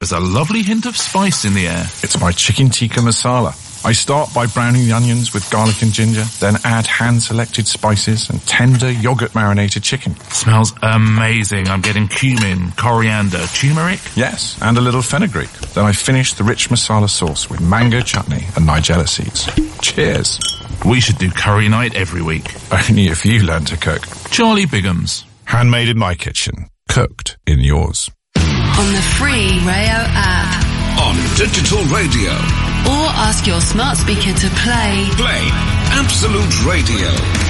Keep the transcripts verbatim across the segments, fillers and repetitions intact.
There's a lovely hint of spice in the air. It's my chicken tikka masala. I start by browning the onions with garlic and ginger, then add hand-selected spices and tender yogurt-marinated chicken. Smells amazing. I'm getting cumin, coriander, turmeric. Yes, and a little fenugreek. Then I finish the rich masala sauce with mango chutney and nigella seeds. Cheers. We should do curry night every week. Only if you learn to cook. Charlie Biggums. Handmade in my kitchen. Cooked in yours. On the free Rayo app. On digital radio. Or ask your smart speaker to play. Play Absolute Radio.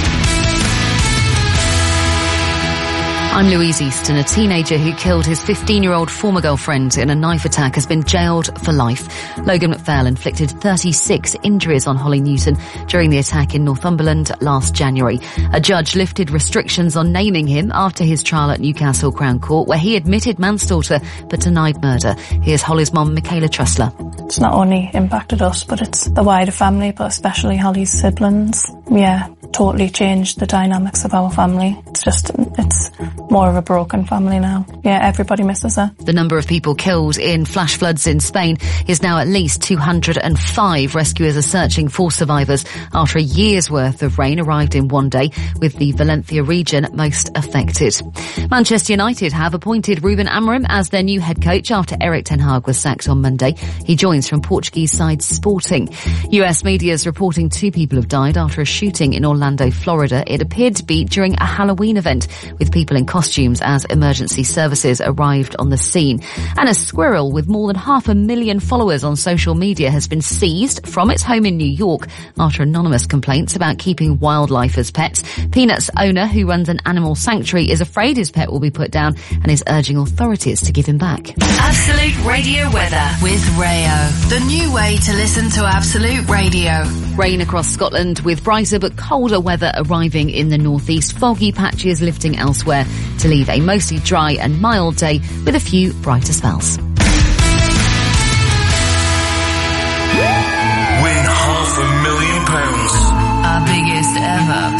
I'm Louise Easton. A teenager who killed his fifteen-year-old former girlfriend in a knife attack has been jailed for life. Logan McPhail inflicted thirty-six injuries on Holly Newton during the attack in Northumberland last January. A judge lifted restrictions on naming him after his trial at Newcastle Crown Court, where he admitted manslaughter but denied murder. Here's Holly's mum, Michaela Trussler. It's not only impacted us, but it's the wider family, but especially Holly's siblings. Yeah, totally changed the dynamics of our family. It's just, it's more of a broken family now. Yeah, everybody misses her. The number of people killed in flash floods in Spain is now at least two hundred five. Rescuers are searching for survivors after a year's worth of rain arrived in one day, with the Valencia region most affected. Manchester United have appointed Ruben Amorim as their new head coach after Erik ten Hag was sacked on Monday. He joins from Portuguese side Sporting. U S media is reporting two people have died after a shooting in Orlando, Florida. It appeared to be during a Halloween event, with people in costumes as emergency services arrived on the scene. And a squirrel with more than half a million followers on social media has been seized from its home in New York after anonymous complaints about keeping wildlife as pets. Peanuts owner, who runs an animal sanctuary, is afraid his pet will be put down and is urging authorities to give him back. Absolute Radio weather with Rayo. The new way to listen to Absolute Radio. Rain across Scotland with brighter but colder weather arriving in the northeast. Foggy patches lifting elsewhere to leave a mostly dry and mild day with a few brighter spells. Win half a million pounds. Our biggest ever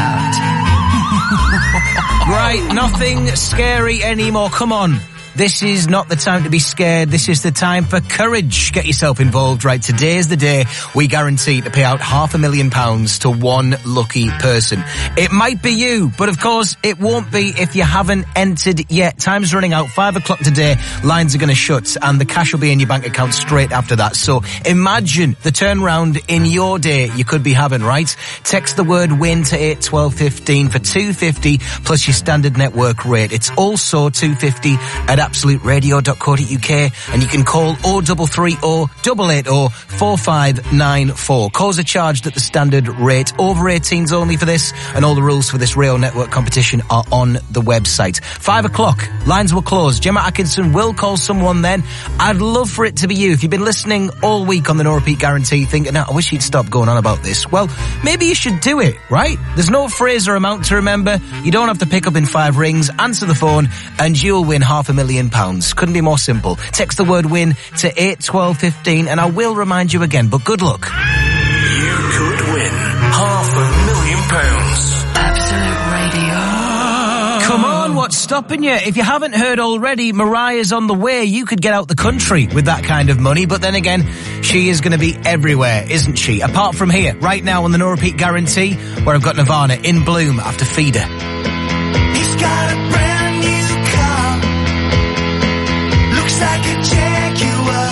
payout. Right, nothing scary anymore. Come on. This is not the time to be scared. This is the time for courage. Get yourself involved. Right, today is the day we guarantee to pay out half a million pounds to one lucky person. It might be you, but of course it won't be if you haven't entered yet. Time's running out. Five o'clock today, lines are going to shut and the cash will be in your bank account straight after that. So imagine the turnaround in your day you could be having, right? Text the word WIN to eight twelve fifteen for two fifty plus your standard network rate. It's also two fifty at absolute radio dot co dot uk, and you can call oh double three oh, eight eight oh, four five nine four. Calls are charged at the standard rate. Over eighteens only for this, and all the rules for this Rail Network competition are on the website. Five o'clock, lines will close. Gemma Atkinson will call someone then. I'd love for it to be you. If you've been listening all week on the No Repeat Guarantee thinking, I wish he'd stop going on about this, well, maybe you should do it, right? There's no phrase or amount to remember. You don't have to pick up in five rings. Answer the phone and you'll win half a million pounds. Couldn't be more simple. Text the word WIN to eight twelve fifteen and I will remind you again, but good luck. You could win half a million pounds. Absolute Radio. Come on, what's stopping you? If you haven't heard already, Mariah's on the way. You could get out the country with that kind of money, but then again, she is going to be everywhere, isn't she? Apart from here, right now on the No Repeat Guarantee, where I've got Nirvana in Bloom after Feeder. He's got a brand new car. Looks like a Jaguar.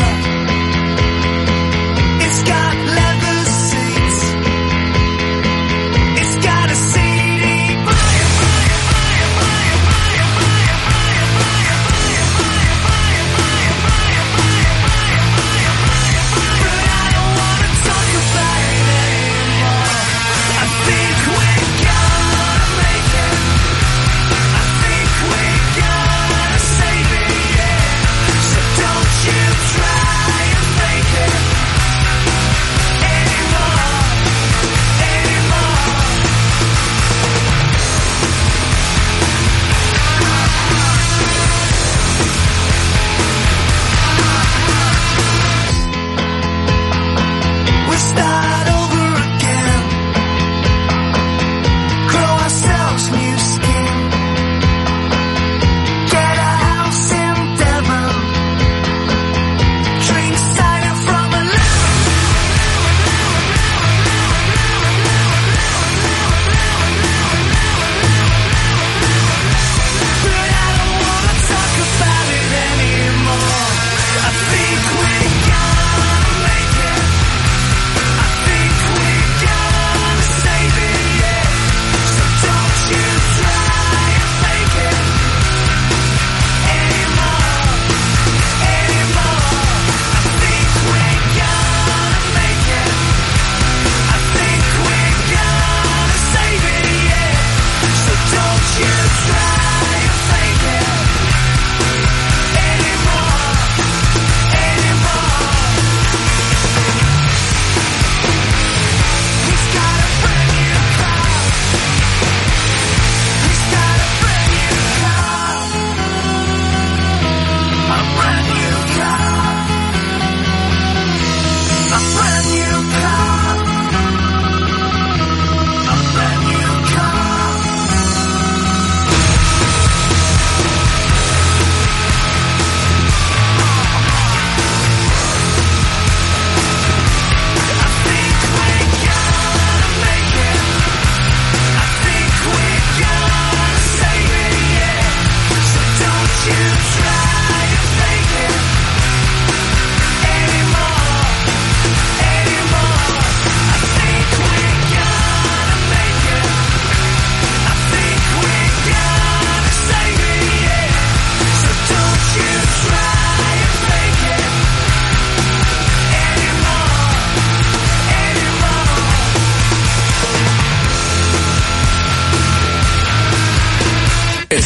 It's got leather seats. It's got a C D player. But I don't wanna talk about it anymore. I think we're gonna make it. I think we're gonna save it, yeah. So don't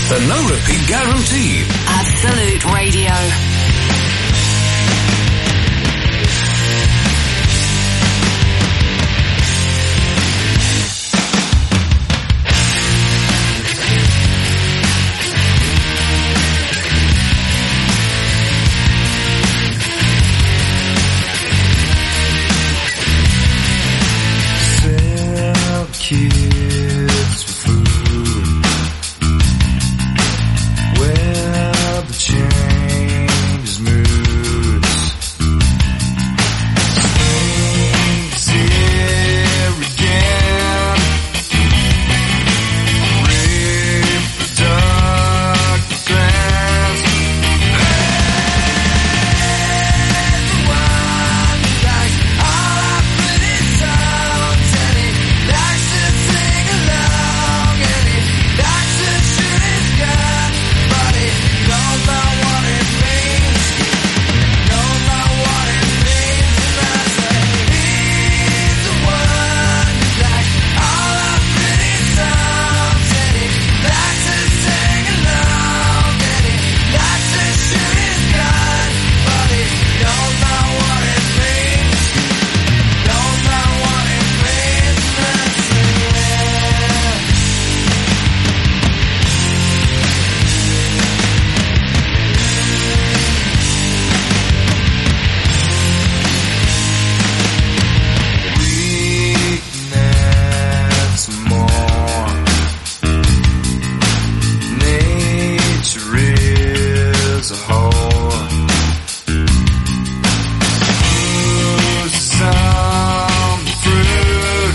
The no repeat guarantee. Absolute Radio. Kids for food. Where the change moods. Things here again. Reproductive grants. Everyone likes all our pretty songs, and he likes to sing along, and he likes to shoot his gun, but he don't know what it means. Don't know what it means, and I say he's the one who likes all our pretty songs, and he likes to sing along, and he likes to shoot his gun, but he don't know what it means. Don't know what it means, and I say weakness more. Nature is a whore. Ooh, some fruit.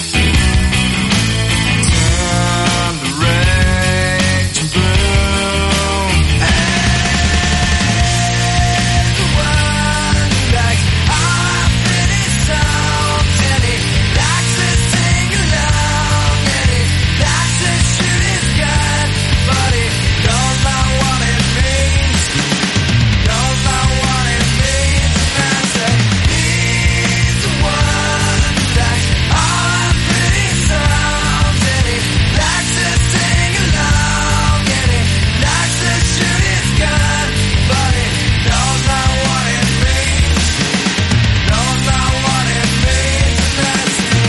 Turn the rage and bloom. Everyone likes our pretty songs, and he likes to sing along, and he likes to shoot his gun, but he don't know what it means. Don't know what it means, and I say he's the one who likes all our pretty songs, and he likes to sing along, and he likes to shoot his gun, but he don't know what it means. Don't know what it means, and I say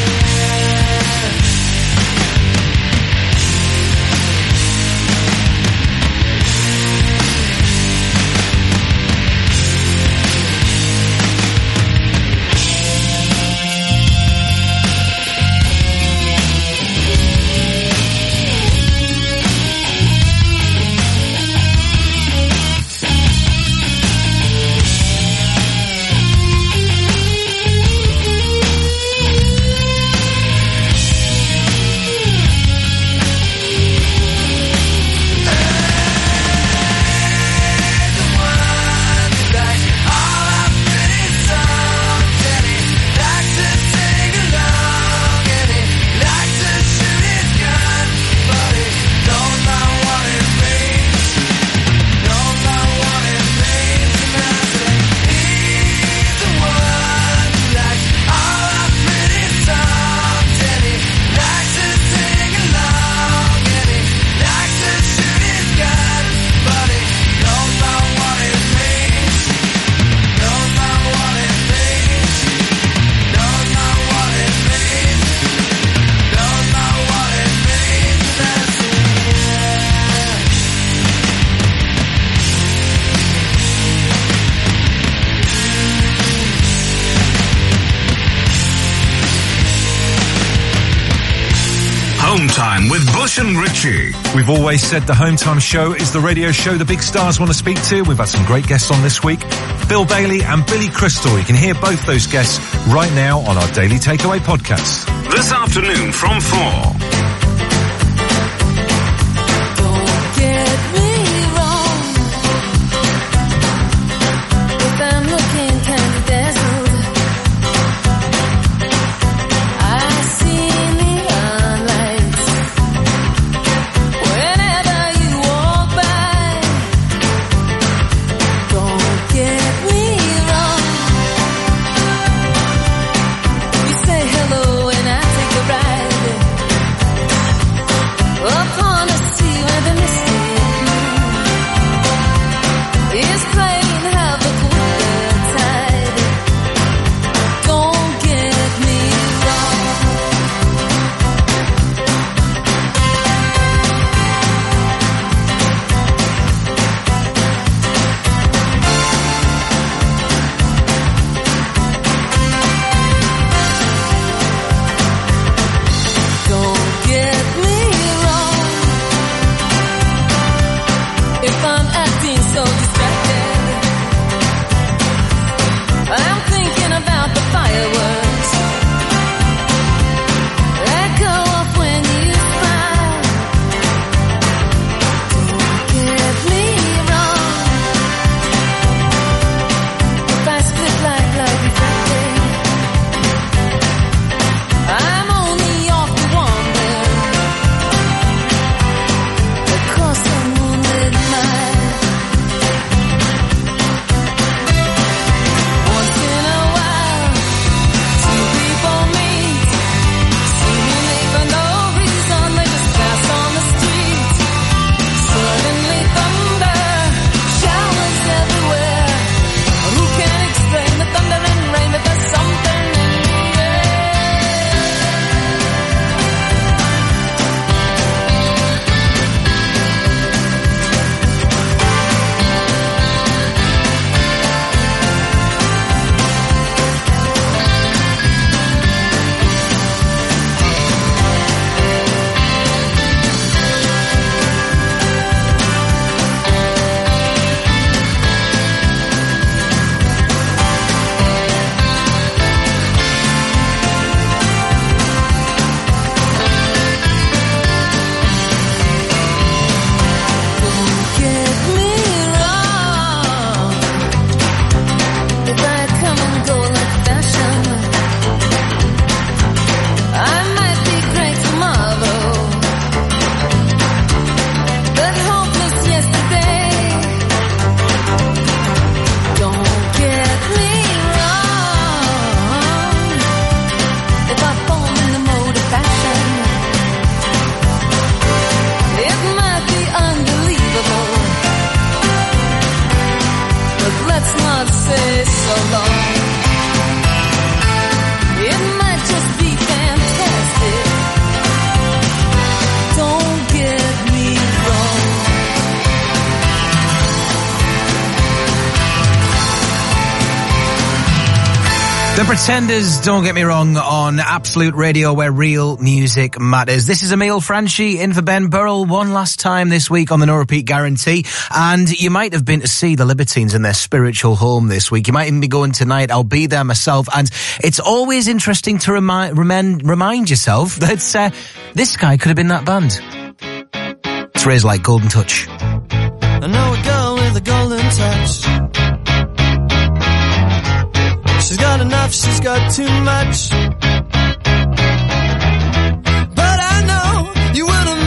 Home Time with Bush and Richie. We've always said the Home Time show is the radio show the big stars want to speak to. We've had some great guests on this week. Bill Bailey and Billy Crystal. You can hear both those guests right now on our Daily Takeaway podcast. This afternoon from four. don't get me wrong. If I'm looking kind of dazzled, I see neon lights whenever you walk by. Don't get me wrong. You say hello and I take a ride. so long. It might just be fantastic. Don't get me wrong. The Pretenders, don't get me wrong, on Absolute Radio, where real music matters. This is Emile Franchi in for Ben Burrell one last time this week on the No Repeat Guarantee. And you might have been to see the Libertines in their spiritual home this week. You might even be going tonight. I'll be there myself. And it's always interesting to remind remind, remind yourself that uh, this guy could have been that band. It's Raise Like Golden Touch. I know a girl with a golden touch. She's got enough, she's got too much. But I know you wouldn't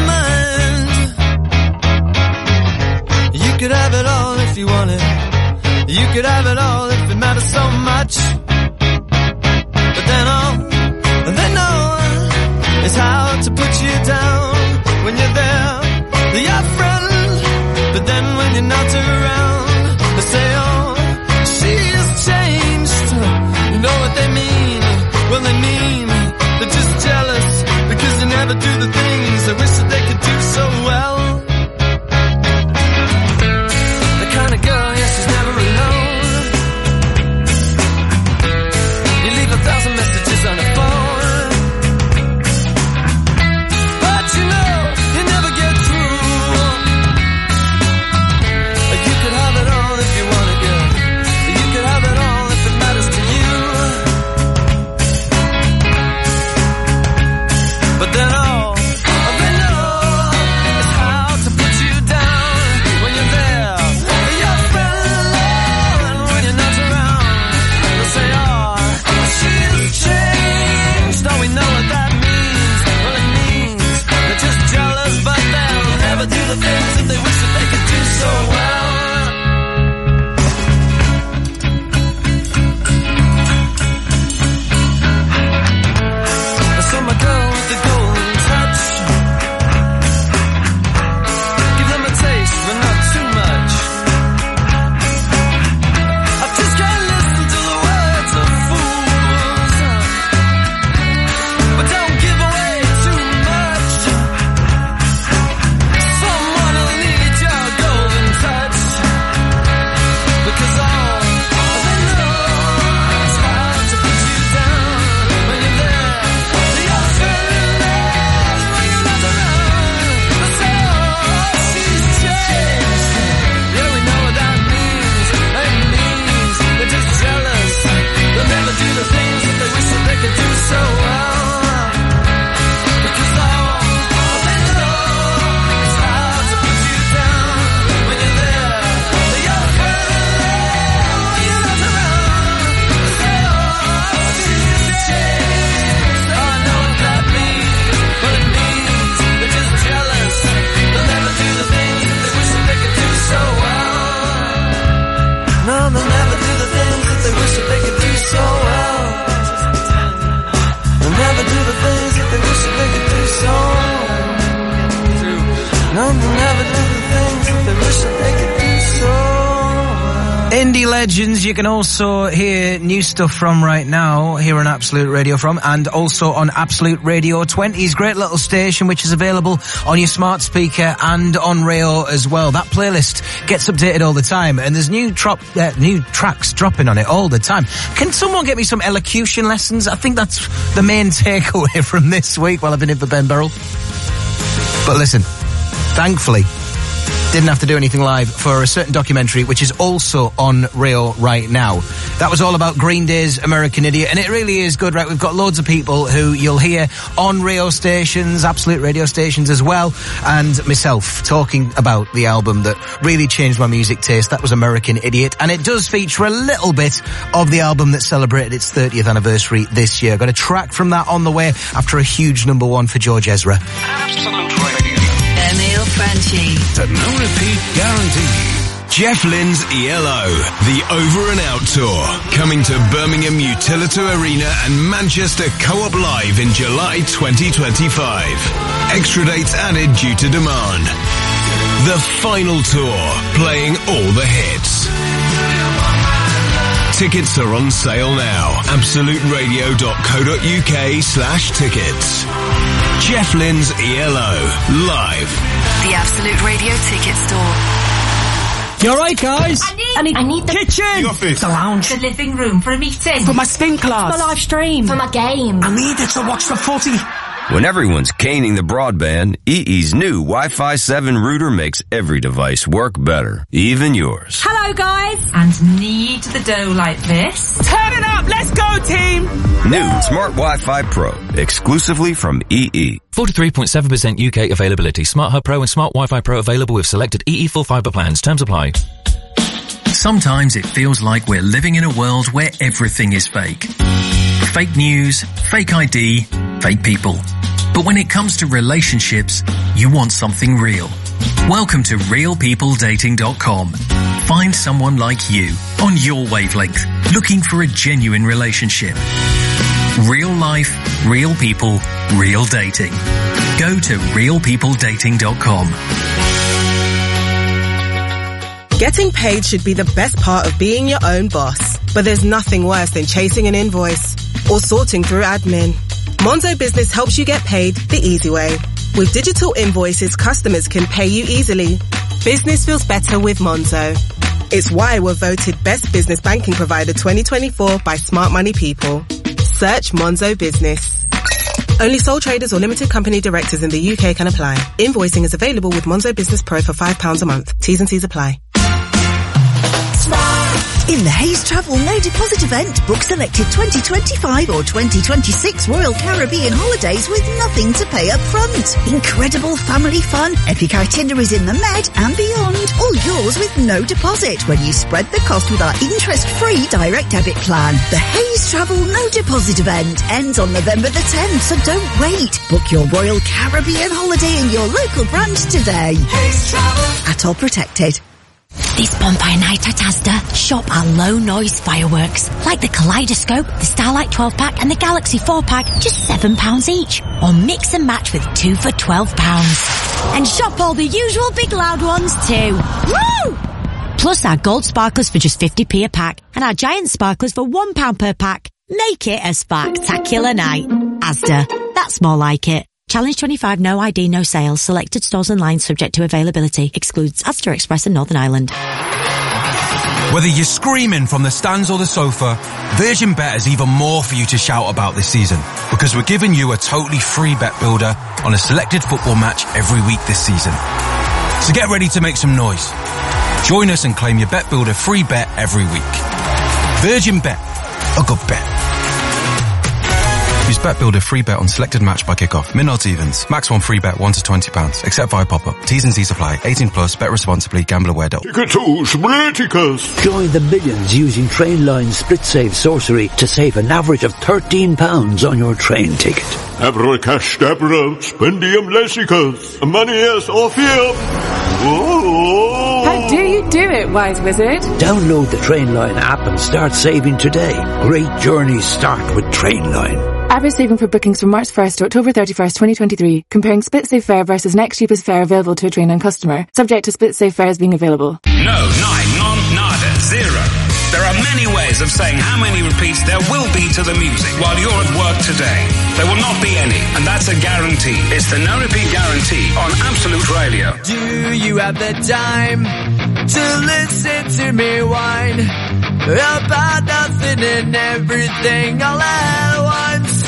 mind. You could have it all if you wanted. You could have it all if it matters so much. But then all, and then no, is how to put you down when you're there. They're your friend, but then when you're not around, they say, oh, she's changed. You know what they mean? Well, they mean they're just jealous because you never do the things they wish that they could do so well. The kind of girl, yeah, she's never alone. You leave a thousand messages on the phone, but you know you never get through. You could have it all if you wanted, girl. You could have it all if it matters to you. But then all, all they know is how to put you down when you're there. Your friend alone when you're not around. They'll say, oh, she's changed. Don't we know what that means? Well, it means they're just jealous, but they'll never do the things that they wish that they could do so well. I saw my girl with the golden touch. Give them a taste, but not too much. I just can't listen to the words of fools. But don't give away too much. Someone will need your golden touch. Because all they know is how to put you down when you're there. Your friend alone when you're not around. They say, oh, she's changed. Yeah, we know what that means. It means they're just jealous. They'll never do the things that they wish that they could do so well. Because all, all they know is how to put you down when you're there. Your friend alone when you're not around. They say, oh, she's changed. Oh, I know what that means. Well, it means they're just jealous. They'll never do the things that they wish that they could do so well. No, they'll never do the things that they wish that they could do so well. They'll never do the things that they wish that they could do so well. No, they'll never do the things that they wish that they could do so well. Indie Legends, you can also hear new stuff from right now here on Absolute Radio from, and also on Absolute Radio twenty's great little station, which is available on your smart speaker and on Rayo as well. That playlist gets updated all the time, and there's new trop, uh, new tracks dropping on it all the time. Can someone get me some elocution lessons? I think that's the main takeaway from this week while I've been in for Ben Burrell. But listen, thankfully, didn't have to do anything live for a certain documentary which is also on Rayo right now. That was all about Green Day's American Idiot, and it really is good, right? We've got loads of people who you'll hear on Rayo stations, Absolute Radio stations as well, and myself talking about the album that really changed my music taste. That was American Idiot, and it does feature a little bit of the album that celebrated its thirtieth anniversary this year. Got a track from that on the way after a huge number one for George Ezra. Absolute Radio. Emile Franchi. The No Repeat Guarantee. Jeff Lynne's E L O, the Over and Out Tour, coming to Birmingham Utilito Arena and Manchester Co-op Live in July twenty twenty-five. Extra dates added due to demand. The final tour, playing all the hits. Tickets are on sale now. absolute radio dot co dot uk slash tickets. Jeff Lynne's E L O, live. The Absolute Radio Ticket Store. You alright, guys? I need, I need, I need the kitchen, the office, the lounge, the living room for a meeting, for my spin class, for my live stream, for my game. I need it to watch the footy. When everyone's caning the broadband, E E's new Wi-Fi seven router makes every device work better, even yours. Hello, guys. And knead the dough like this. Turn it up, let's go, team. New Smart Wi-Fi Pro, exclusively from E E. forty-three point seven percent U K availability. Smart Hub Pro and Smart Wi-Fi Pro available with selected E E full fibre plans. Terms apply. Sometimes it feels like we're living in a world where everything is fake. Fake news, fake I D, fake people. But when it comes to relationships, you want something real. Welcome to real people dating dot com. Find someone like you on your wavelength, looking for a genuine relationship. Real life, real people, real dating. Go to real people dating dot com. Getting paid should be the best part of being your own boss. But there's nothing worse than chasing an invoice or sorting through admin. Monzo Business helps you get paid the easy way. With digital invoices, customers can pay you easily. Business feels better with Monzo. It's why we're voted Best Business Banking Provider twenty twenty-four by Smart Money People. Search Monzo Business. Only sole traders or limited company directors in the U K can apply. Invoicing is available with Monzo Business Pro for five pounds a month. T's and C's apply. In the Hayes Travel No Deposit event, book selected twenty twenty-five or twenty twenty-six Royal Caribbean holidays with nothing to pay up front. Incredible family fun, epic itineraries in the Med and beyond. All yours with no deposit when you spread the cost with our interest-free direct debit plan. The Hayes Travel No Deposit event ends on November the tenth, so don't wait. Book your Royal Caribbean holiday in your local branch today. Hayes Travel. At all protected. This bonfire night at Asda, shop our low noise fireworks, like the Kaleidoscope, the Starlight twelve pack and the Galaxy four pack, just seven pounds each. Or mix and match with two for twelve pounds. And shop all the usual big loud ones too. Woo! Plus our gold sparklers for just fifty p a pack and our giant sparklers for one pound per pack. Make it a spectacular night. Asda, that's more like it. Challenge twenty-five, no I D, no sales. Selected stores and lines subject to availability. Excludes Asda Express and Northern Ireland. Whether you're screaming from the stands or the sofa, Virgin Bet has even more for you to shout about this season. Because we're giving you a totally free bet builder on a selected football match every week this season. So get ready to make some noise. Join us and claim your bet builder free bet every week. Virgin Bet. A good bet. Use Bet Builder free bet on selected match by kickoff. Min odds evens. Max one free bet one to twenty pounds. Except via pop-up. T's and C's apply. eighteen plus. Bet responsibly. Gamble aware. Ticketos Politicus. Join the millions using Trainline Split Save Sorcery to save an average of thirteen pounds on your train ticket. Abracadabra, spendium lessicus. Manias Orpheum. How do you do it, wise wizard? Download the Trainline app and start saving today. Great journeys start with Trainline. Average saving for bookings from March first to October thirty-first, twenty twenty-three. Comparing Split Save fare versus next cheapest fare available to a Trainline customer. Subject to Split Save fares being available. No, nine, none, nada, zero. There are many ways of saying how many repeats there will be to the music while you're at work today. There will not be any, and that's a guarantee. It's the no repeat guarantee on Absolute Radio. Do you have the time to listen to me whine about nothing and everything all at once?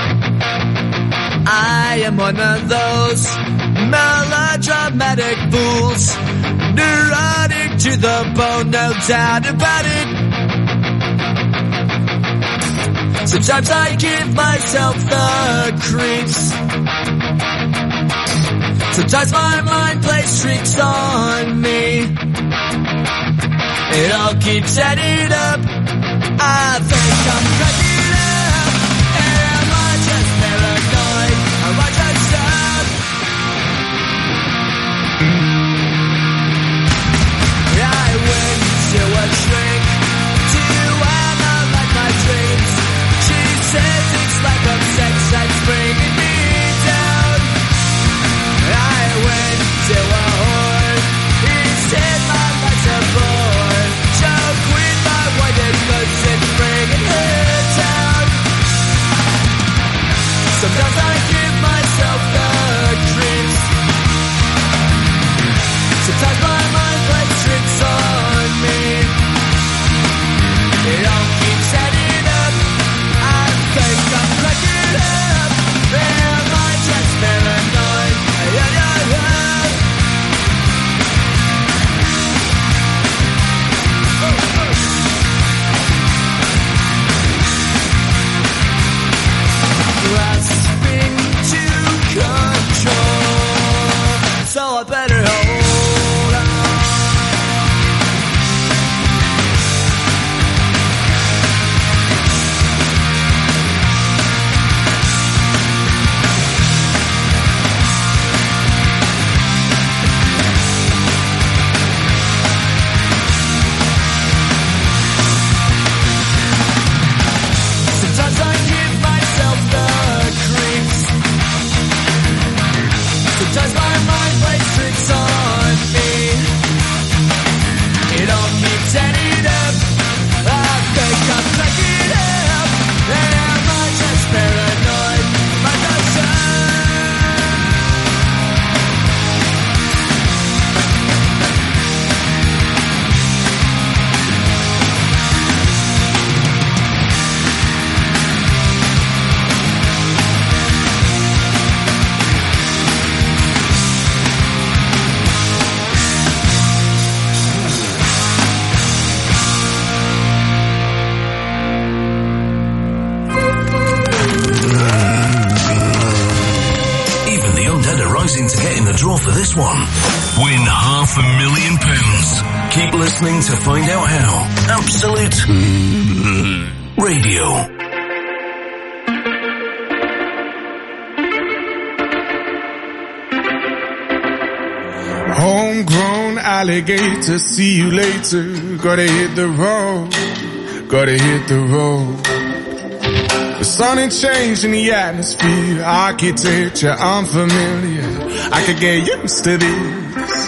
I am one of those melodramatic fools, neurotic to the bone, no doubt about it. Sometimes I give myself the creeps. Sometimes my mind plays tricks on me. It all keeps adding up. I think I'm cracking up. Am I just paranoid? Am I just up? I went to a shrink to analyze my dreams. She says it's like a sex that's bringing me down. I went to a whore. He said my life's a bore. Joke with my white and good. for this one. Win half a million pounds. Keep listening to find out how. Absolute Radio. Homegrown alligator, see you later. Gotta hit the road, gotta hit the road. The sun ain't changing the atmosphere, architecture unfamiliar. I could get used to this.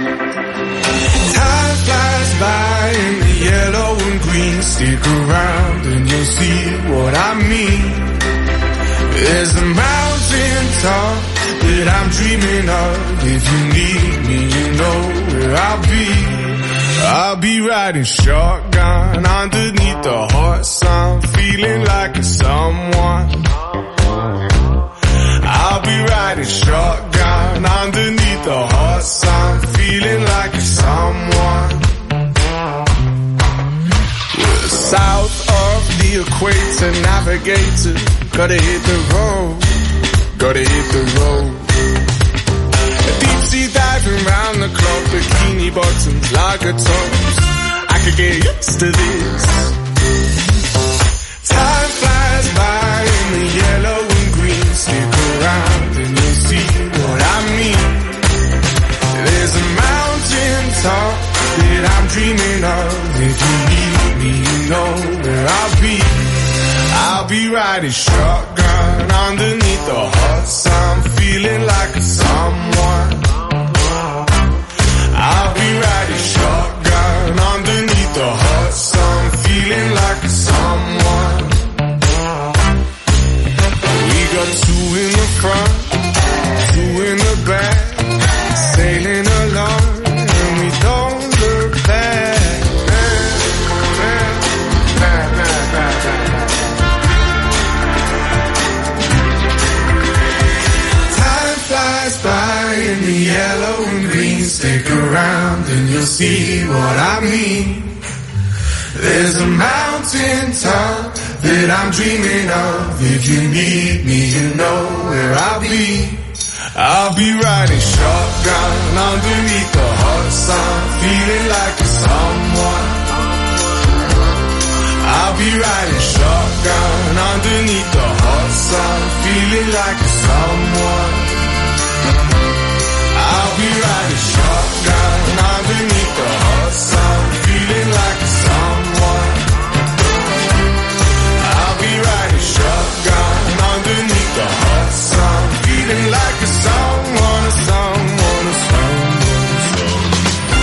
Time flies by in the yellow and green. Stick around and you'll see what I mean. There's a mountain top that I'm dreaming of. If you need me, you know where I'll be. I'll be riding shotgun underneath the hot sun, feeling like a someone. I'll be riding shotgun underneath the hot sun, feeling like a someone. We're south of the equator, navigator, gotta hit the road, gotta hit the road. Deep sea diving round the clock, bikini bottoms, lager tops. I could get used to this. Time flies by in the yellow and green. Stick around and you'll see what I mean. There's a mountain top that I'm dreaming of. If you need me, you know where I'll be. I'll be riding shotgun underneath the hot sun, feeling like a someone. I'll be riding shotgun underneath the hot sun, feeling like a someone. We got two in the front, two in the back, sailing along, and we don't look back. By in the yellow and green, stick around and you'll see what I mean. There's a mountain top that I'm dreaming of. If you need me, you know where I'll be. I'll be riding shotgun underneath the hot sun, feeling like a someone. I'll be riding shotgun underneath the hot sun, feeling like a someone. I'll be riding shotgun underneath the hot sun, feeling like a someone. I'll be riding shotgun underneath the hot sun, feeling like a someone, a someone, a someone, a someone.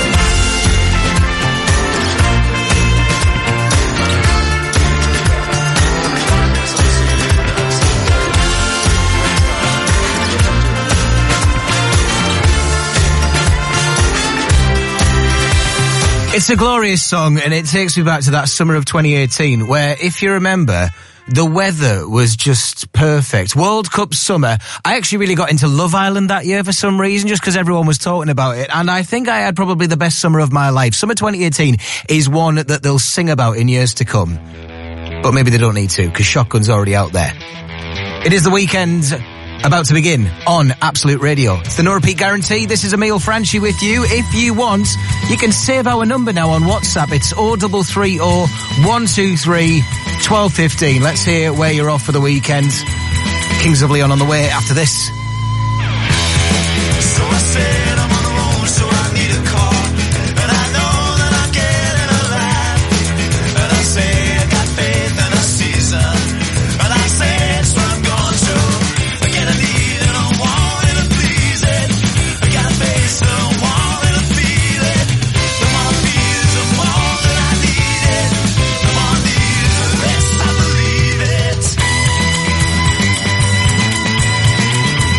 It's a glorious song, and it takes me back to that summer of twenty eighteen, where, if you remember, the weather was just perfect. World Cup summer. I actually really got into Love Island that year for some reason, just because everyone was talking about it, and I think I had probably the best summer of my life. Summer twenty eighteen is one that they'll sing about in years to come. But maybe they don't need to, because Shotgun's already out there. It is the weekend about to begin on Absolute Radio. It's the No Repeat Guarantee. This is Emile Franchi with you. If you want, you can save our number now on WhatsApp. It's oh three three oh, one two three, one two one five. Let's hear where you're off for the weekend. Kings of Leon on the way after this. So I said I'm on the road, so I need a car. And I know that I'm getting alive. And I say I got faith in a season. And I say it's what I'm going to. I get a need and I want it to please it. I got a face and I want it to feel it. The more I feel, the more that I need it. The more I need it, the less I believe it.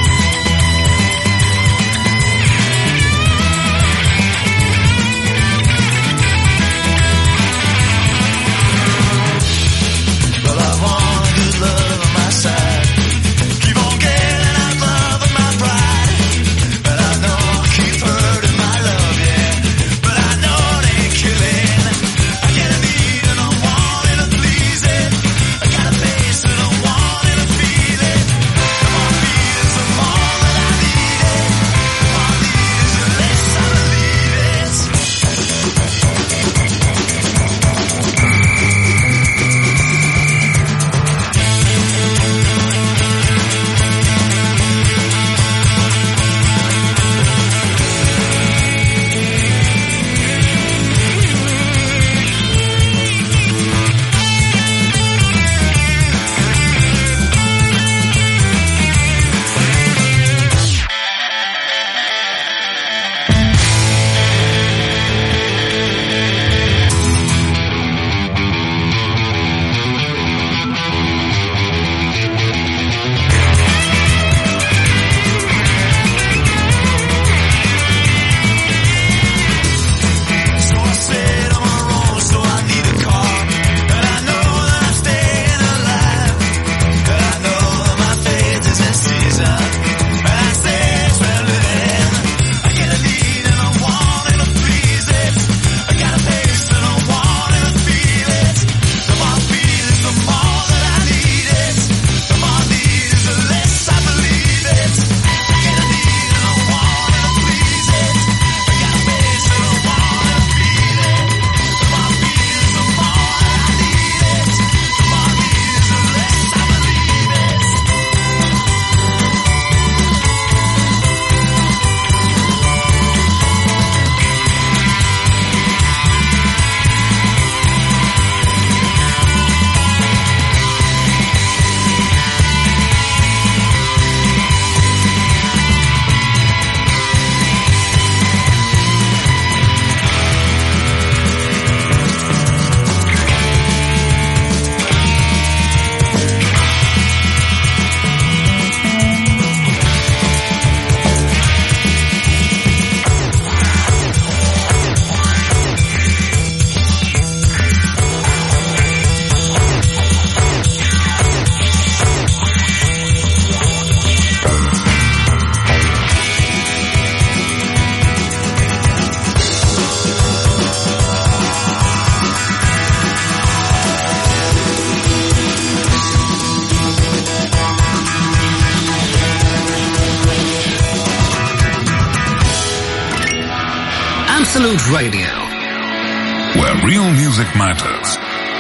Absolute Radio, where real music matters.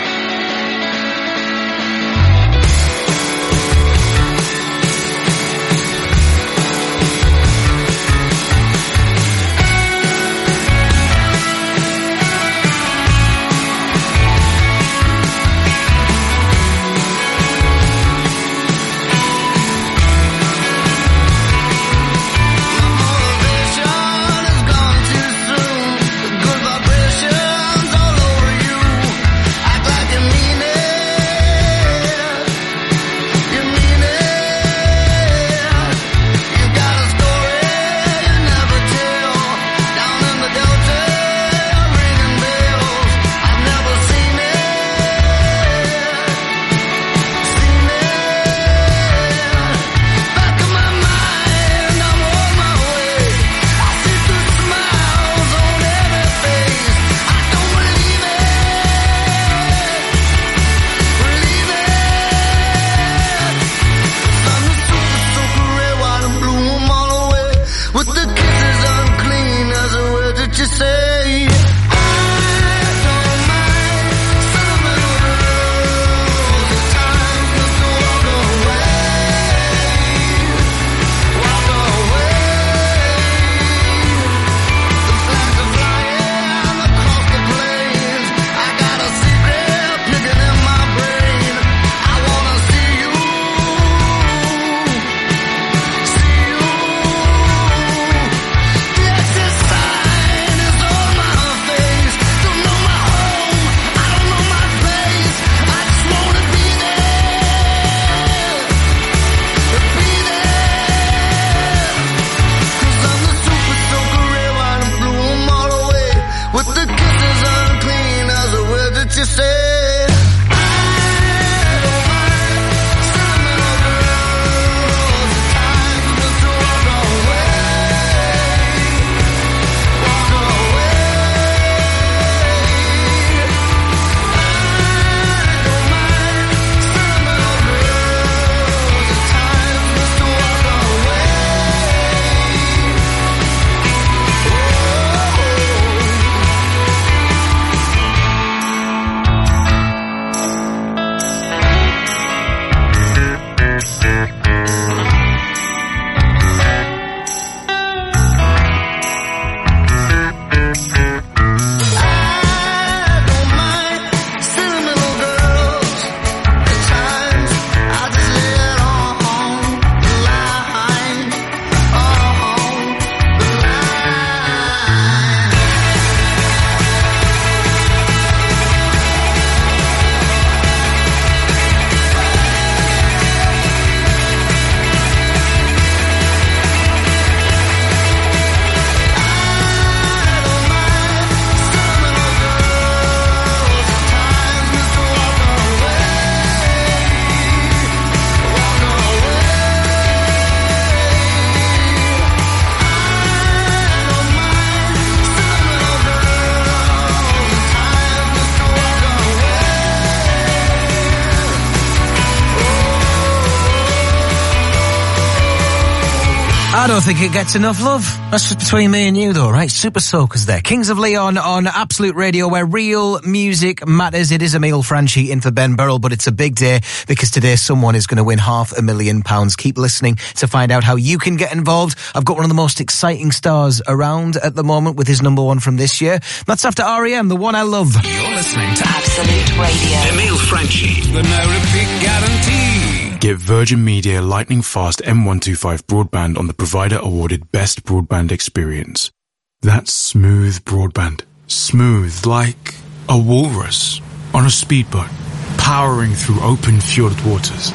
I don't think it gets enough love. That's just between me and you though, right? Super Soakers there. Kings of Leon on Absolute Radio, where real music matters. It is Emile Franchi in for Ben Burrell, but it's a big day because today someone is going to win half a million pounds. Keep listening to find out how you can get involved. I've got one of the most exciting stars around at the moment with his number one from this year. That's after R E M, the one I love. You're listening to Absolute Radio. Emile Franchi, the no repeat guarantee. Get Virgin Media lightning fast M one twenty-five broadband on the provider awarded best broadband experience. That's smooth broadband. Smooth like a walrus on a speedboat, powering through open fjord waters.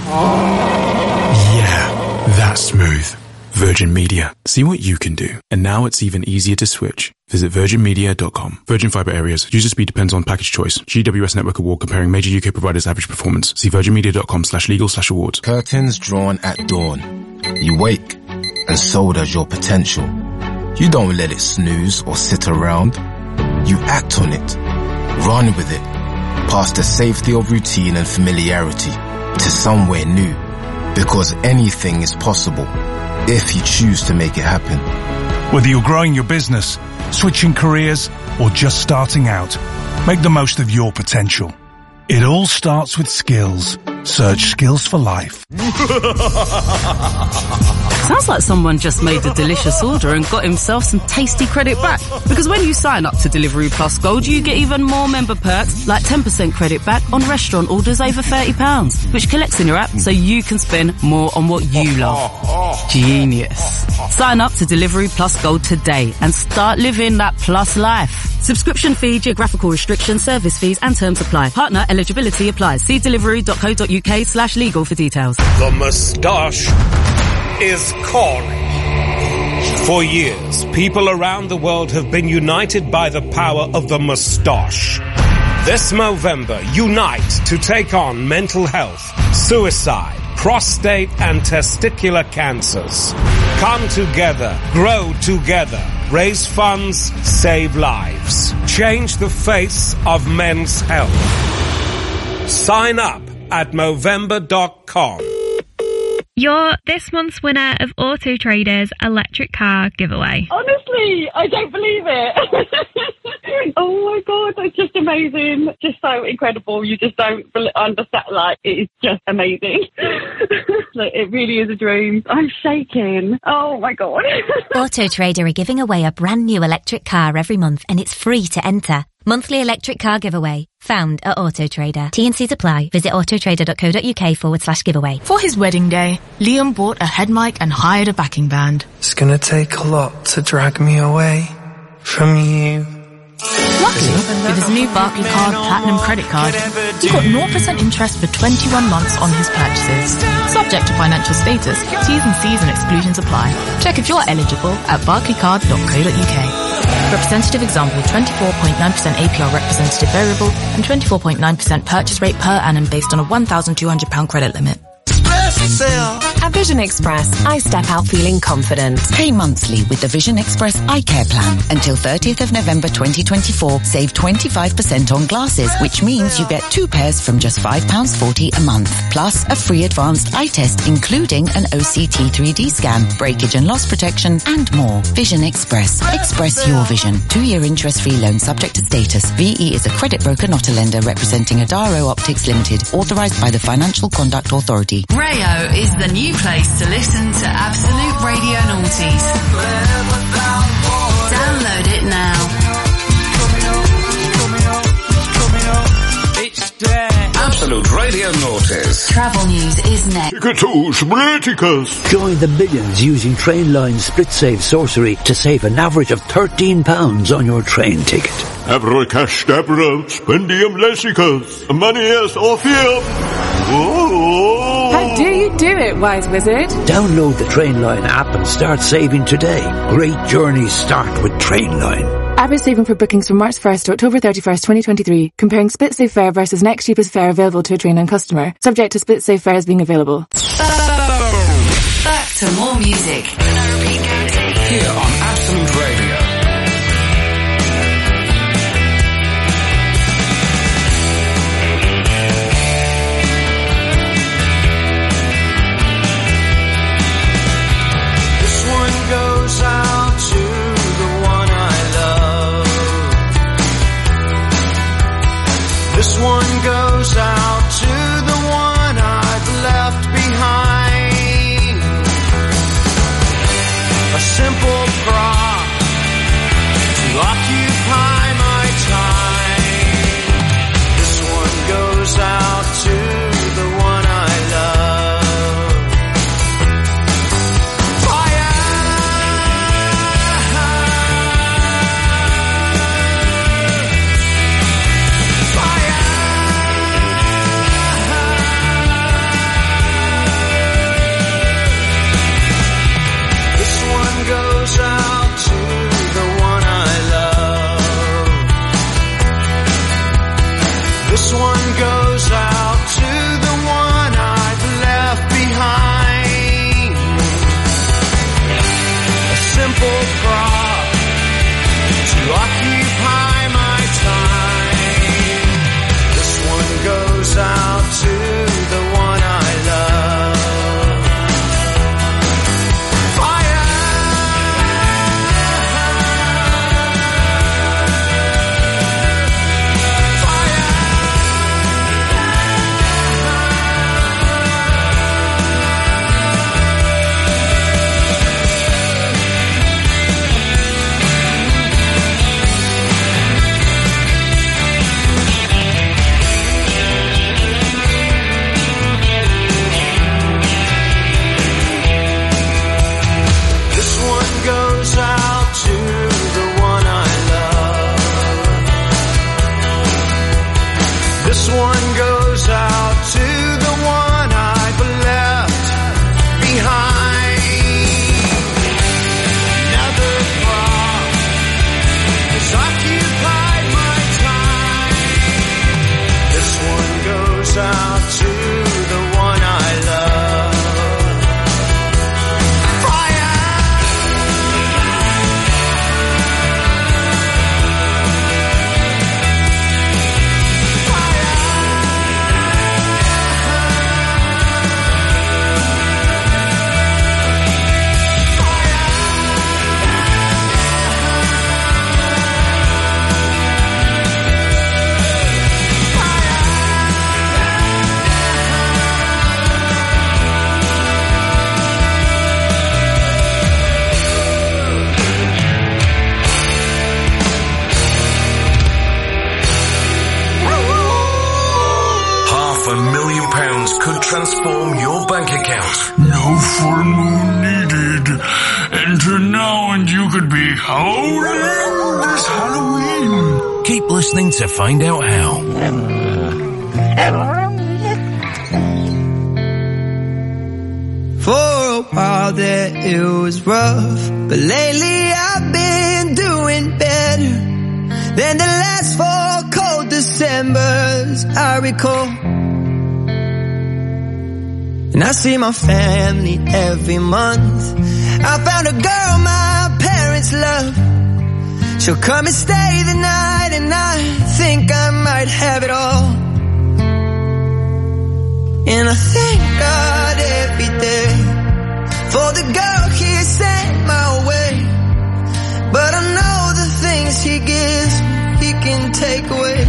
Yeah, that's smooth. Virgin Media. See what you can do. And now it's even easier to switch. Visit virgin media dot com. Virgin Fibre areas. User speed depends on package choice. G W S Network Award comparing major U K providers' average performance. See virgin media dot com slash legal slash awards. Curtains drawn at dawn. You wake, and so does your potential. You don't let it snooze or sit around. You act on it. Run with it. Past the safety of routine and familiarity to somewhere new. Because anything is possible if you choose to make it happen. Whether you're growing your business, switching careers, or just starting out. Make the most of your potential. It all starts with skills. Search Skills for Life. Sounds like someone just made a delicious order and got himself some tasty credit back. Because when you sign up to Delivery Plus Gold, you get even more member perks, like ten percent credit back on restaurant orders over thirty pounds, which collects in your app so you can spend more on what you love. Genius. Sign up to Delivery Plus Gold today and start living that plus life. Subscription fee, geographical restrictions, service fees and terms apply. Partner eligibility applies. See delivery.co.uk slash legal for details. The moustache is calling. For years, people around the world have been united by the power of the moustache. This Movember, unite to take on mental health, suicide, prostate and testicular cancers. Come together, grow together, raise funds, save lives. Change the face of men's health. Sign up at Movember dot com. You're this month's winner of Auto Trader's electric car giveaway. Honestly, I don't believe it. Oh my God, that's just amazing. Just so incredible. You just don't understand. Like, it is just amazing. Like, it really is a dream. I'm shaking. Oh my God. Auto Trader are giving away a brand new electric car every month and it's free to enter. Monthly electric car giveaway. Found at Auto Trader. T and C's apply. Visit autotrader.co.uk forward slash giveaway. For his wedding day, Liam bought a head mic and hired a backing band. It's gonna take a lot to drag me away from you. Luckily, with his new Barclaycard Platinum credit card, he got zero percent interest for twenty-one months on his purchases. Subject to financial status, T's and C's and exclusions apply. Check if you're eligible at barclaycard dot co dot uk. Representative example, twenty-four point nine percent A P R representative variable and twenty-four point nine percent purchase rate per annum based on a one thousand two hundred pounds credit limit. At Vision Express, I step out feeling confident. Pay monthly with the Vision Express Eye Care Plan. Until thirtieth of November twenty twenty-four, save twenty-five percent on glasses, which means you get two pairs from just five pounds forty a month. Plus a free advanced eye test, including an O C T three D scan, breakage and loss protection, and more. Vision Express. Express your vision. Two-year interest-free loan subject to status. V E is a credit broker, not a lender, representing Adaro Optics Limited, authorised by the Financial Conduct Authority. Rayo is the new place to listen to Absolute Radio Noughties. Download it now. Absolute Radio Noughties. Travel news is next. Ticketos Briticus. Join the millions using Trainline Split Save Sorcery to save an average of thirteen pounds on your train ticket. Abra cash dabra, spendium lessicus. Money is off here. Whoa. How do you do it, wise wizard? Download the Trainline app and start saving today. Great journeys start with Trainline. Average saving for bookings from March first to October thirty-first, twenty twenty-three. Comparing split save fare versus next cheapest fare available to a Trainline customer. Subject to split save fares being available. Back to more music. Here on Absolute Radio. This one goes out to the one I love. This one goes out to the one I've left behind. A simple prop million pounds could transform your bank account. No full moon needed. Enter now and you could be howling this Halloween. Keep listening to find out how. For a while there it was rough, but lately I've been doing better than the last four cold Decembers I recall. And I see my family every month. I found a girl my parents love. She'll come and stay the night, and I think I might have it all. And I thank God every day for the girl he sent my way. But I know the things he gives he can take away.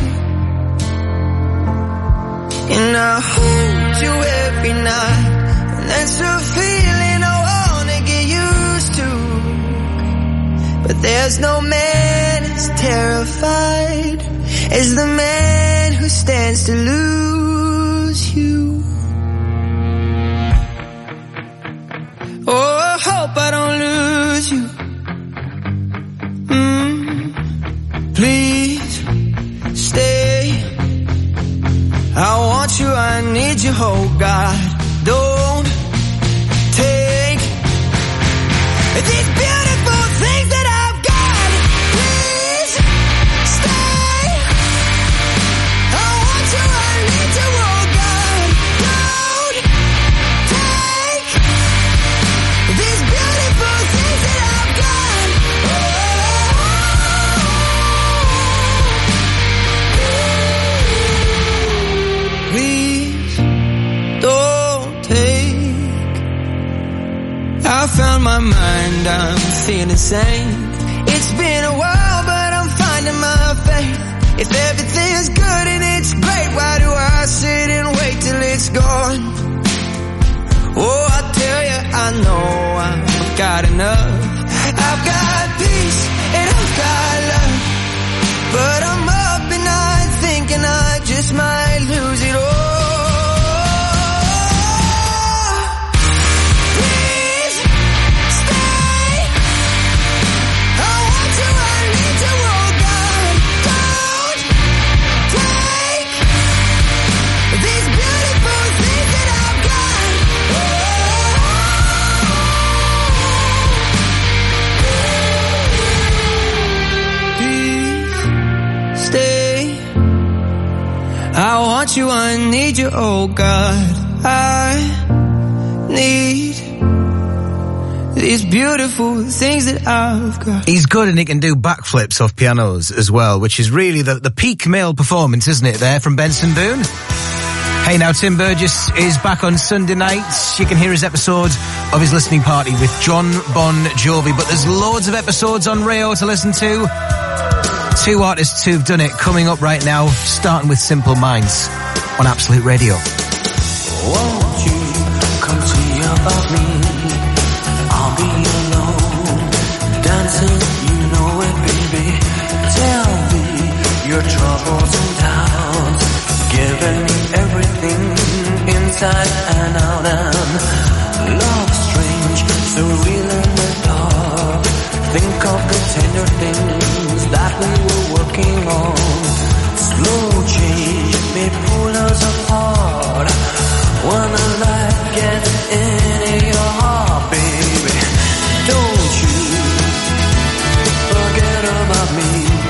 And I hold you every night, and that's a feeling I wanna get used to. But there's no man as terrified as the man who stands to lose you. Oh, I hope I don't lose you. Mm, please stay. I want you, I need you, oh God. Don't take these beautiful things that I've got. Please stay. I want you, I need you, oh God. Don't take these beautiful things that I've got. Please don't take. I found my mind, I'm feeling sane. It's been a while, but I'm finding my faith. If everything's good and it's great, why do I sit and wait till it's gone? Oh, I tell you, I know I've got enough. I've got peace and I've got love. But I'm up at night thinking I just might lose it all. Please stay. I want you, I need you, oh God. Don't take these beautiful things that I've got. Please stay. I want you, I need you, oh God. I need these beautiful things that I've got. He's good and he can do backflips off pianos as well, which is really the, the peak male performance, isn't it, there from Benson Boone? Hey now, Tim Burgess is back on Sunday nights. You can hear his episode of his listening party with John Bon Jovi, but there's loads of episodes on Rayo to listen to. Two artists who've done it coming up right now, starting with Simple Minds on Absolute Radio. Won't you come see about me? I'll be alone, dancing, you know it, baby. Tell me your troubles and doubts, giving me everything inside and out. And love strange, so real in the dark. Think of the tender things that we were working on. Slow change may pull us apart when the light gets into your heart, baby. Don't you forget about me.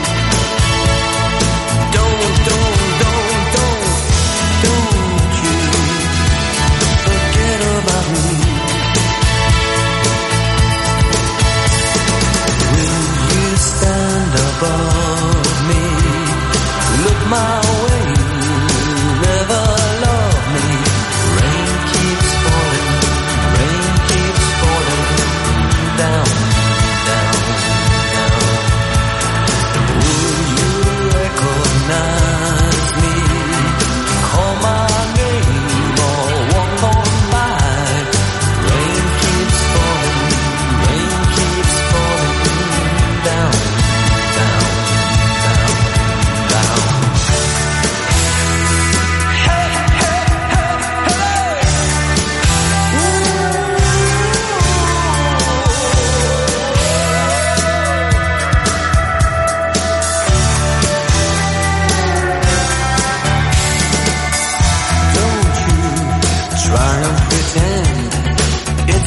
Don't, don't, don't, don't, don't you forget about me. Will you stand above me? Look my way, never love me. Rain keeps falling,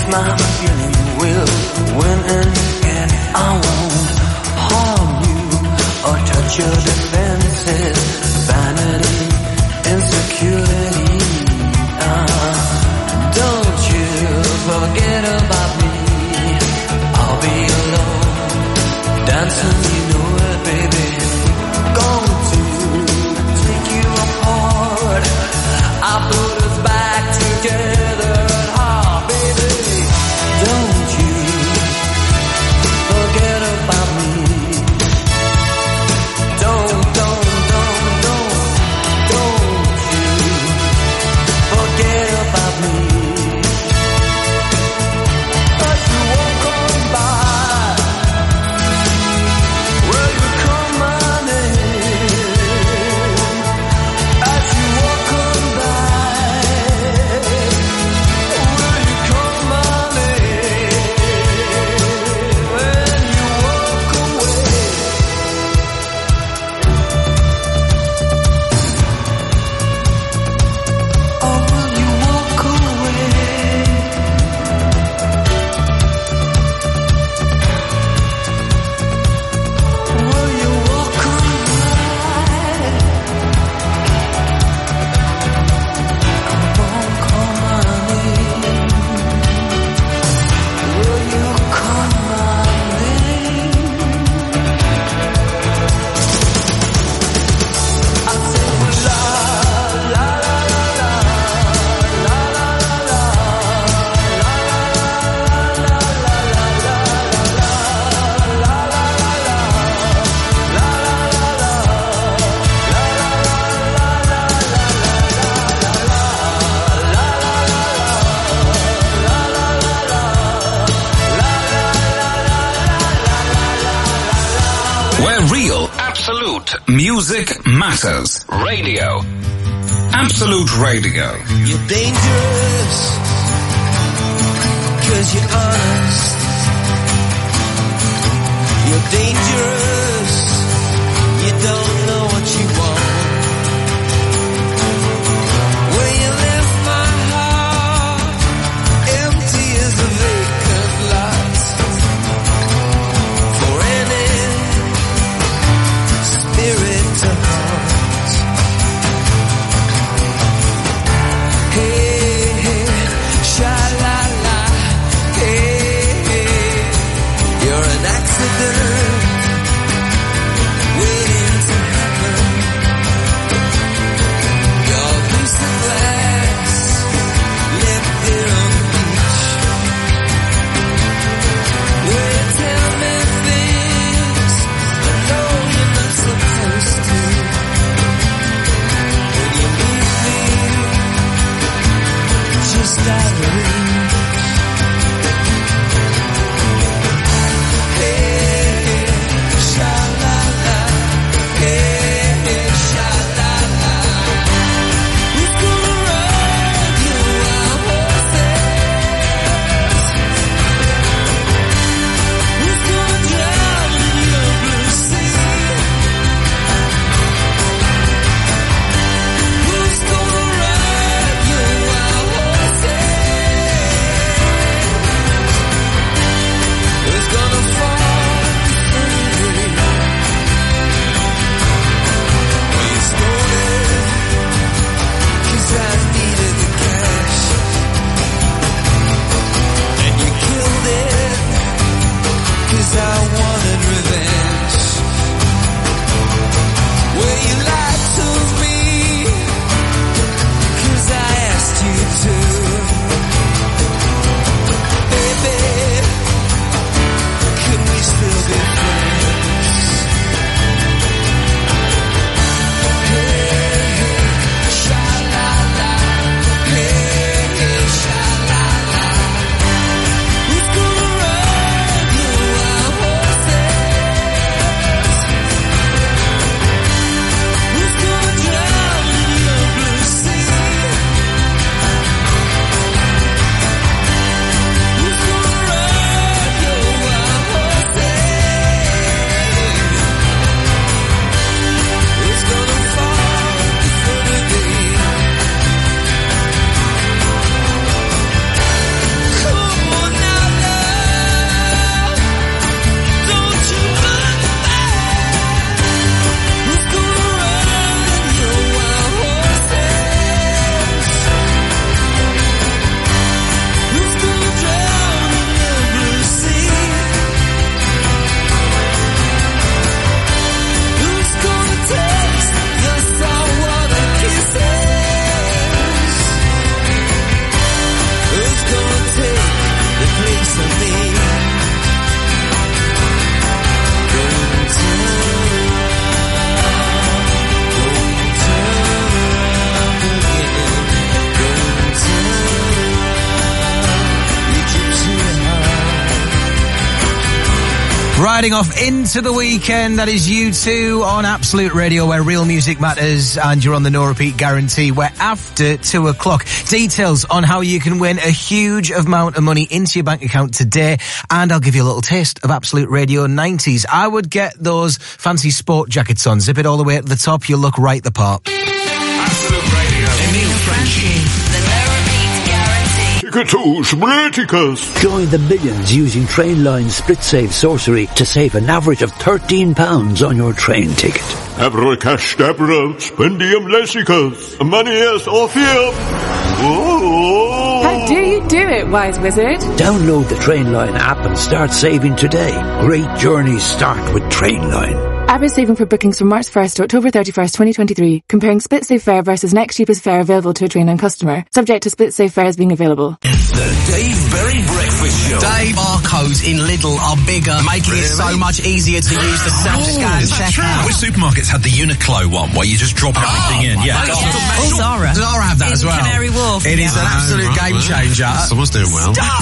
my feeling will win in the end. I won't harm you or touch your defenses. Vanity, insecurity. Uh, don't you forget about me. I'll be alone, dancing, you know it, baby. Going to take you apart. I put us back together at heart, baby. Don't you forget about me. Don't, don't, don't, don't, don't you forget about me. As you walk on by, will you call my name? As you walk on by, will you call my name? When you walk away, oh, will you walk away? Will you walk away? Come on, call my name. Will you call my name? I say la la la la la la la la Where real, absolute music matters. Radio. Absolute Radio. You're dangerous, cause you're honest. You're dangerous, you don't know what you want. When you left my heart, empty as a vacant lot. For any spirit to haunt. Hey, hey, sha-la-la, hey, hey, you're an accident waiting to happen. Your piece of glass left there on the beach. Will you tell me things I know you're not supposed to? When you leave me just out of reach. Hey, hey, sha-la-la, hey, hey, sha-la-la. Who's gonna ride you wild horses? Who's gonna drown in your blue sea? Who's gonna ride your wild horses? Riding off into the weekend, that is U two on Absolute Radio, where real music matters, and you're on the no repeat guarantee. We're after two o'clock. Details on how you can win a huge amount of money into your bank account today, and I'll give you a little taste of Absolute Radio nineties. I would get those fancy sport jackets on, zip it all the way at the top, you'll look right the part. Absolute Radio. Emile Franchi. The no repeat guarantee. Ticketos, Braticus. Join the millions using Trainline Split Save Sorcery to save an average of thirteen pounds on your train ticket. Abra cash dabra, spendium lessicus. Money is off here. How do you do it, Wise Wizard? Download the Trainline app and start saving today. Great journeys start with Trainline. Average saving for bookings from March first to October thirty-first, twenty twenty-three. Comparing Split Save fare versus next cheapest fare available to a Trainline customer. Subject to Split Save fares being available. The Dave Berry Breakfast Show. Dave, barcodes in Lidl are bigger, making it so much easier to use the self-scan checkout. Which supermarkets had the Uniqlo one where you just drop everything in? Yeah. Oh, Zara. Zara have that In as well. Canary Wharf. It is an absolute game changer. Someone's doing well. Stop!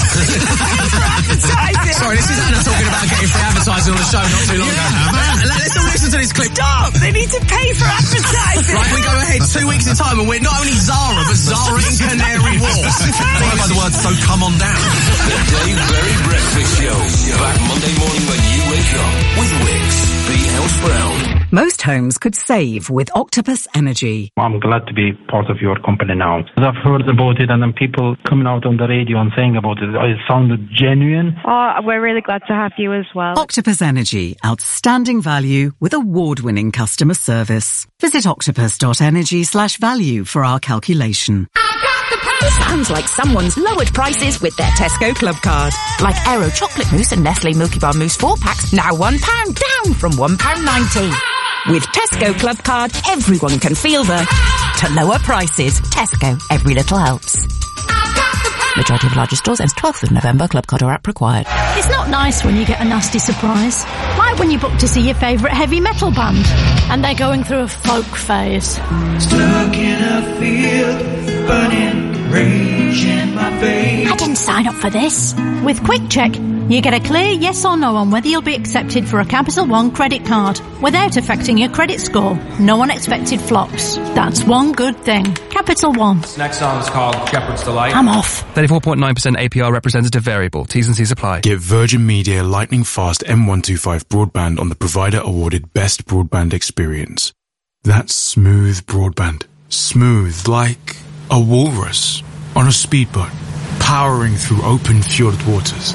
Sorry, this is Anna talking about getting free advertising on the show not too long ago. Let's all listen to this clip. Stop! They need to pay for advertising. Right, we go ahead two weeks in time and we're not only Zara, but Zara in Canary Wharf. Followed by the word, so come on down. The Dave Berry Breakfast Show. Back Monday morning when you wake up with Wix. Be housebound. Most homes could save with Octopus Energy. I'm glad to be part of your company now. I've heard about it and then people coming out on the radio and saying about it. It sounded genuine. Oh, we're really glad to have you as well. Octopus Energy. Outstanding value with award-winning customer service. Visit octopus.energy slash value for our calculation. It sounds like someone's lowered prices with their Tesco Club Card. Like Aero Chocolate Mousse and Nestle Milky Bar Mousse four packs, now one pound, down from one pound ninety. With Tesco Club Card, everyone can feel the to lower prices. Tesco, every little helps. Majority of larger stores ends twelfth of November. Club Card or app required. It's not nice when you get a nasty surprise. Like when you book to see your favourite heavy metal band and they're going through a folk phase. Stuck in a field, burning rage in my veins. I didn't sign up for this. With Quick Check, you get a clear yes or no on whether you'll be accepted for a Capital One credit card without affecting your credit score. No unexpected flops. That's one good thing. Capital One. This next song is called Shepherd's Delight. I'm off. thirty-four point nine percent A P R representative variable. T's and C's apply. Get Virgin Media lightning fast M one twenty-five broadband on the provider awarded best broadband experience. That's smooth broadband. Smooth like a walrus on a speedboat, powering through open fjord waters.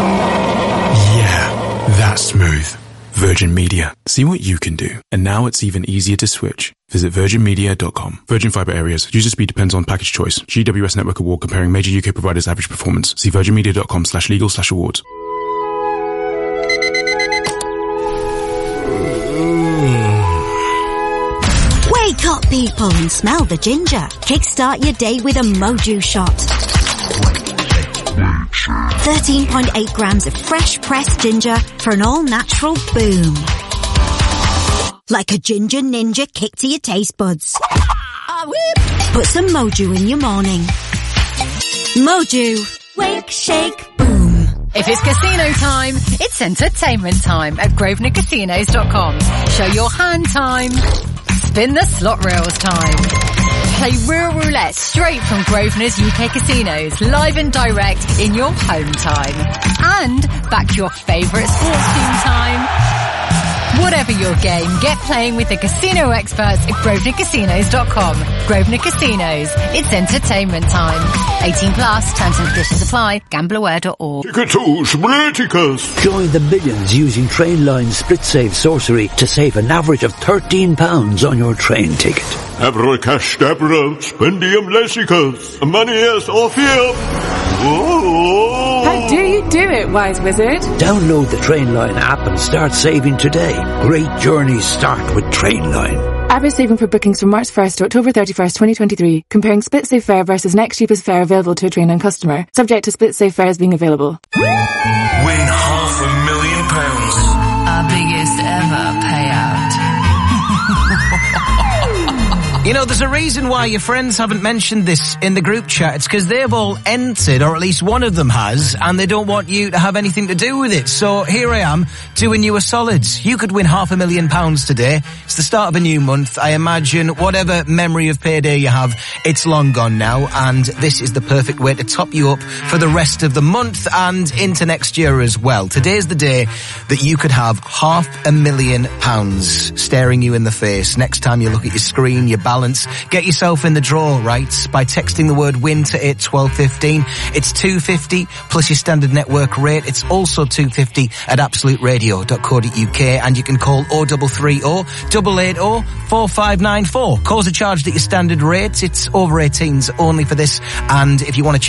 Yeah, that's smooth. Virgin Media. See what you can do. And now it's even easier to switch. Visit virgin media dot com. Virgin Fibre areas. User speed depends on package choice. G W S Network Award comparing major U K providers' average performance. See virgin media dot com slash legal slash awards. Wake up, people, and smell the ginger. Kickstart your day with a Moju shot. thirteen point eight grams of fresh pressed ginger for an all-natural boom. Like a ginger ninja kick to your taste buds. Put some Moju in your morning. Moju. Wake, shake, boom. If it's casino time, it's entertainment time at grosvenor casinos dot com. Show your hand time. Spin the slot reels time. Play Real Roulette straight from Grosvenor's U K casinos, live and direct in your home time. And back your favourite sports team time. Whatever your game, get playing with the casino experts at grosvenor casinos dot com. Grosvenor Casinos. It's entertainment time. eighteen plus, terms and conditions apply. gamble aware dot org. Ticketos, Braticus. Join the millions using Trainline Split Save Sorcery to save an average of thirteen pounds on your train ticket. Abra cash dabra, spendium lessicus. Money is off here. How do you do it, Wise Wizard? Download the Trainline app and start saving today. Great journeys start with Trainline. Average saving for bookings from March first to October thirty-first, twenty twenty-three. Comparing Split Save fare versus next cheapest fare available to a Trainline customer. Subject to Split Save fares being available. Win half a million pounds. Our biggest ever payout. You know, there's a reason why your friends haven't mentioned this in the group chat. It's because they've all entered, or at least one of them has, and they don't want you to have anything to do with it. So here I am, doing you a solid. You could win half a million pounds today. It's the start of a new month. I imagine whatever memory of payday you have, it's long gone now, and this is the perfect way to top you up for the rest of the month and into next year as well. Today's the day that you could have half a million pounds staring you in the face next time you look at your screen, your balance. Get yourself in the draw, right, by texting the word win to eight twelve fifteen. It's two fifty plus your standard network rate. It's also two fifty at absolute radio dot co dot uk, and you can call oh three three oh, eight eight oh, four five nine four. Calls are charged at your standard rate. It's over eighteens only for this, and if you want to